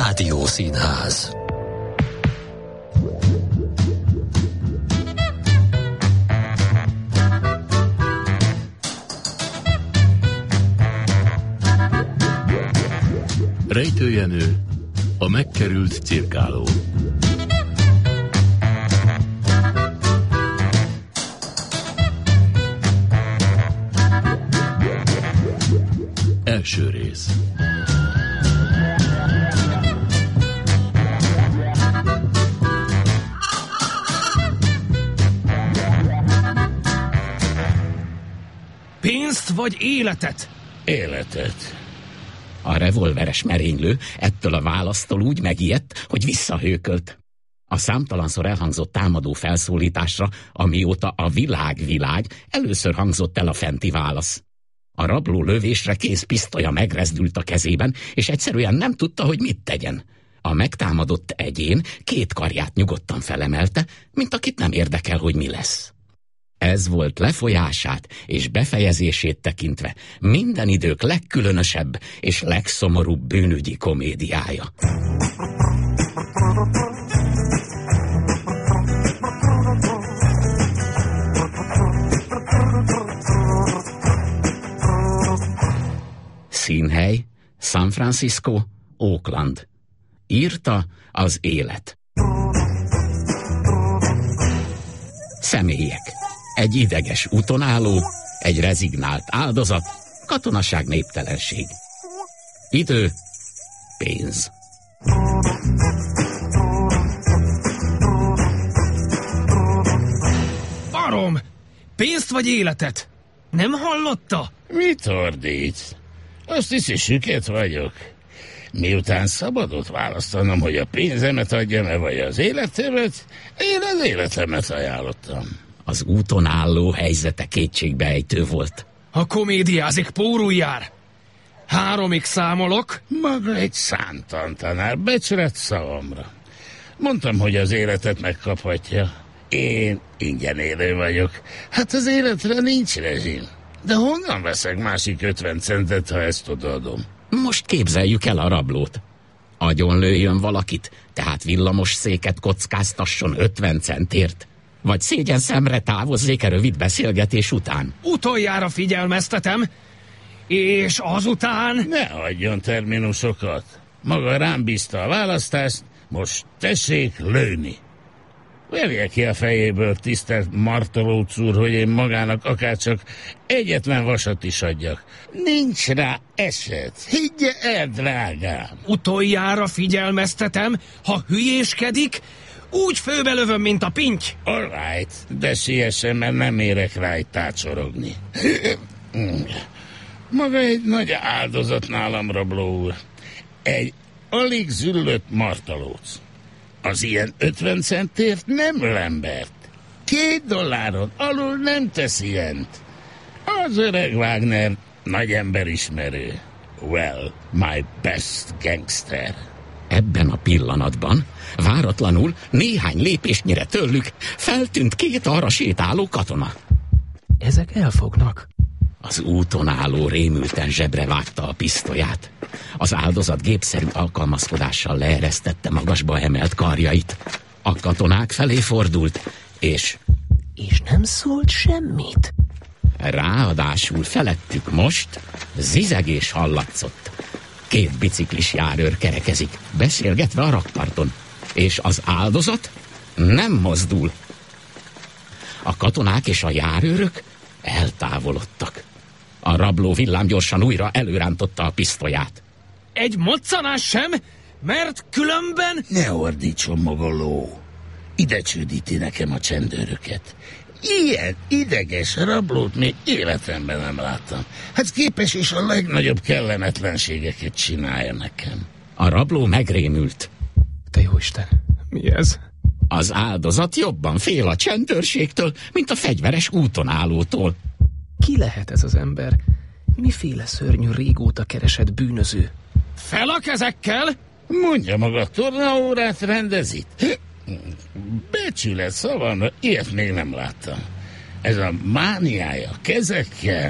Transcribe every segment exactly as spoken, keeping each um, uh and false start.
Rádiószínház. Rejtőjenő, a megkerült cirkáló. Első rész. Pénzt vagy életet? Életet. A revolveres merénylő ettől a választól úgy megijedt, hogy visszahőkölt. A számtalanszor elhangzott támadó felszólításra, amióta a világ világ, először hangzott el a fenti válasz. A rabló lövésre kész pisztolya megrezdült a kezében, és egyszerűen nem tudta, hogy mit tegyen. A megtámadott egyén két karját nyugodtan felemelte, mint akit nem érdekel, hogy mi lesz. Ez volt lefolyását és befejezését tekintve minden idők legkülönösebb és legszomorúbb bűnügyi komédiája. Színhely: San Francisco, Oakland. Írta az élet. Személyek: egy ideges útonálló, egy rezignált áldozat, katonaság, néptelenség. Idő: pénz. Barom! Pénzt vagy életet? Nem hallotta? Mit ordítsz? Azt hiszi, süket vagyok. Miután szabadot választanom, hogy a pénzemet adjam-e, vagy az életemet, én az életemet ajánlottam. Az úton álló helyzete kétségbeejtő volt. A komédiázik, póruljár! Háromig számolok. Maga egy szántan tanár, becsület szavamra. Mondtam, hogy az életet megkaphatja. Én ingyen élő vagyok. Hát az életre nincs rezsim. De honnan veszek másik ötven centet, ha ezt odaadom? Most képzeljük el a rablót. Agyon lőjön valakit, tehát villamos széket kockáztasson ötven centért. Vagy szégyen szemre távozzék-e rövid beszélgetés után? Utoljára figyelmeztetem, és azután... Ne adjon terminusokat. Maga rám bízta a választást, most tessék lőni. Verje ki a fejéből, tisztelt Martolóc úr, hogy én magának akárcsak egyetlen vasat is adjak. Nincs rá eset. Higgye el, drágám. Utoljára figyelmeztetem, ha hülyéskedik, úgy főbelövöm, mint a pinty. All right, de siessen, mert nem érek rá egy tácsorogni. Maga egy nagy áldozat nálam, rabló úr. Egy alig züllött martalóc. Az ilyen ötven centért nem lembert. Két dolláron alul nem tesz ilyent. Az öreg Wagner nagy emberismerő. Well, my best gangster. Ebben a pillanatban váratlanul néhány lépésnyire tőlük feltűnt két arra sétáló katona. Ezek elfognak. Az úton álló rémülten zsebre vágta a pisztolyát. Az áldozat gépszerű alkalmazkodással leeresztette magasba emelt karjait. A katonák felé fordult, és... És nem szólt semmit. Ráadásul felettük most zizegés hallatszott. Két biciklis járőr kerekezik, beszélgetve a rakparton, és az áldozat nem mozdul. A katonák és a járőrök eltávolodtak. A rabló villámgyorsan újra előrántotta a pisztolyát. Egy moccanás sem, mert különben... Ne ordítson maga ló. Ide csődíti nekem a csendőröket. Ilyen ideges rablót még életemben nem láttam. Hát képes is a legnagyobb kellemetlenségeket csinálja nekem. A rabló megrémült. Te jóisten, mi ez? Az áldozat jobban fél a csendőrségtől, mint a fegyveres útonállótól. Ki lehet ez az ember? Miféle szörnyű, régóta keresett bűnöző? Fel a kezekkel! Mondja maga, tornaórát rendezi? Becsület szavamra, ilyet még nem láttam. Ez a mániája kezekkel.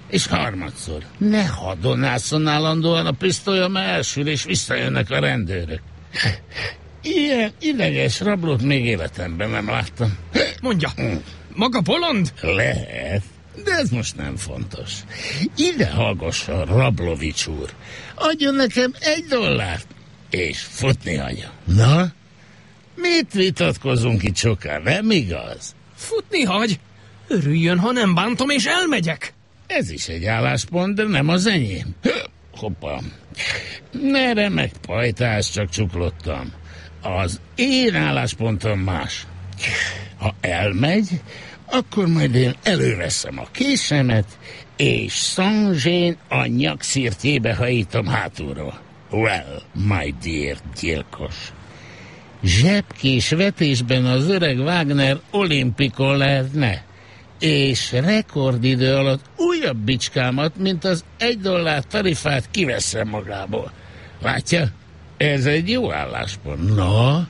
És harmadszor, ne hadonászon állandóan a pisztolya, mert elsül, és visszajönnek a rendőrök. Ilyen ideges rablót még életemben nem láttam. Mondja, maga bolond? Lehet, de ez most nem fontos. Ide hallgasson, Rablovics úr. Adjon nekem egy dollárt, és futni hagyja. Na? Mit vitatkozunk itt soká, nem igaz? Futni hagy? Örüljön, ha nem bántom, és elmegyek. Ez is egy álláspont, de nem az enyém. Hoppa. Ne remek pajtás, csak csuklottam. Az én álláspontom más. Ha elmegy, akkor majd én előveszem a késemet, és Sanzsén a nyakszirtjébe hajítom hátulról. Well, my dear gyilkos. Zsebkés vetésben az öreg Wagner olimpikon lehetne, és rekordidő alatt újabb bicskámat, mint az egy dollár tarifát kiveszem magából. Látja? Ez egy jó álláspont. Na?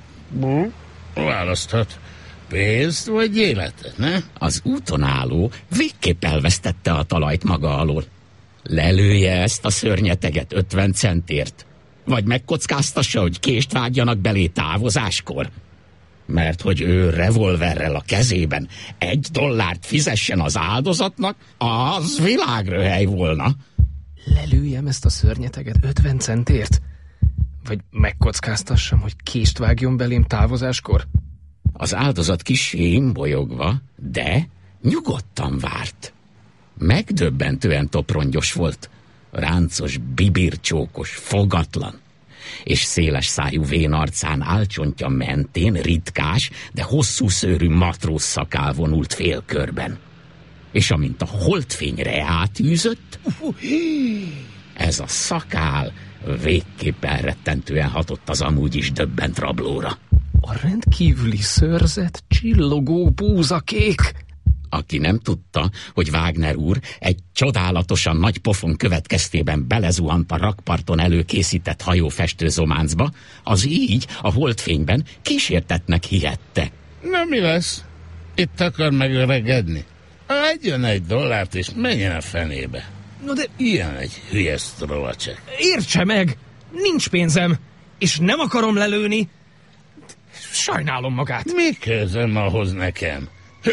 Választhat. Pénzt vagy életet, ne? Az úton álló végképp elvesztette a talajt maga alól. Lelője ezt a szörnyeteget ötven centért, vagy megkockáztassa, hogy kést vágjanak belé távozáskor. Mert hogy ő revolverrel a kezében egy dollárt fizessen az áldozatnak, az világröhely volna. Lelőjem ezt a szörnyeteget ötven centért? Vagy megkockáztassam, hogy kést vágjon belém távozáskor? Az áldozat kissé imbolyogva, de nyugodtan várt. Megdöbbentően toprongyos volt, ráncos, bibircsókos, fogatlan, és széles szájú vén arcán álcsontja mentén ritkás, de hosszú szőrű matróz szakál vonult félkörben. És amint a holdfényre átűzött, ez a szakál végképp elrettentően hatott az amúgy is döbbent rablóra. A rendkívüli szőrzet csillogó búzakék. Aki nem tudta, hogy Wagner úr egy csodálatosan nagy pofon következtében belezuhant a rakparton előkészített hajófestőzománcba, az így a holdfényben kísértetnek hihette. Na mi lesz? Itt akar megöregedni? Adjon egy dollárt és menjen a fenébe. No de ilyen egy hülye sztrovacsek. Értse meg! Nincs pénzem, és nem akarom lelőni. Sajnálom magát. Mi közöm ahhoz nekem?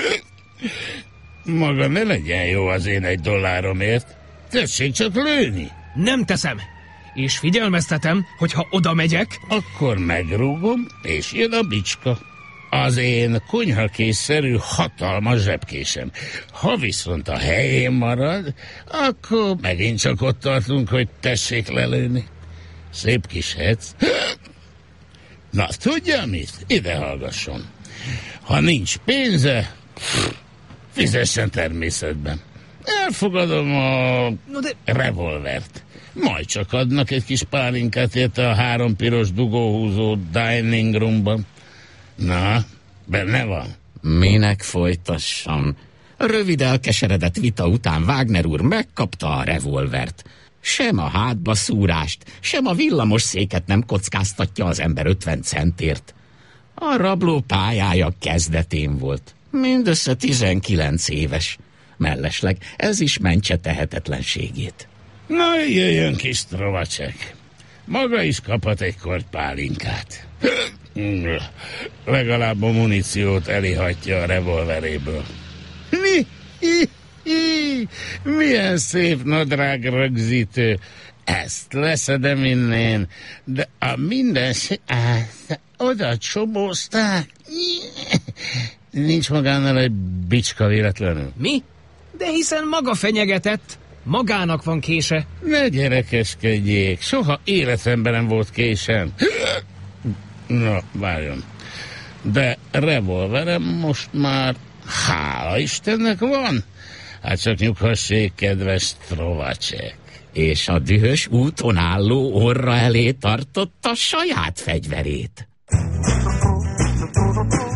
Maga ne legyen jó az én egy dolláromért. Tessék csak lőni. Nem teszem. És figyelmeztetem, hogy ha oda megyek, akkor megrúgom, és jön a bicska. Az én konyhakészszerű hatalmas zsebkésem. Ha viszont a helyén marad, akkor megint csak ott tartunk, hogy tessék lelőni. Szép kis hec. Na, tudja mit? Ide hallgasson. Ha nincs pénze, fizessen természetben. Elfogadom a no de... revolvert. Majd csak adnak egy kis pálinkát érte a három piros dugóhúzó dining roomban. Na, benne van? Minek folytassam? Rövid elkeseredett vita után Wagner úr megkapta a revolvert. Sem a hátba szúrást, sem a villamos széket nem kockáztatja az ember ötven centért. A rabló pályája kezdetén volt. Mindössze tizenkilenc éves. Mellesleg ez is mentse tehetetlenségét. Na, jöjjön kis sztrovacsek. Maga is kaphat egy korty pálinkát. Legalább a muníciót elihatja a revolveréből. Mi? Hi, hi. Milyen szép nadrág rögzítő. Ezt leszedem innen, de a mindenség... Oda csomózták. Nincs magánál egy bicska véletlenül. Mi? De hiszen maga fenyegetett. Magának van kése. Ne gyerekeskedjék, soha életemben nem volt késem. Na, várjon. De revolverem most már, hála Istennek, van. Hát csak nyughassék, kedves sztrovacsek. És a dühös úton álló orra elé tartotta saját fegyverét.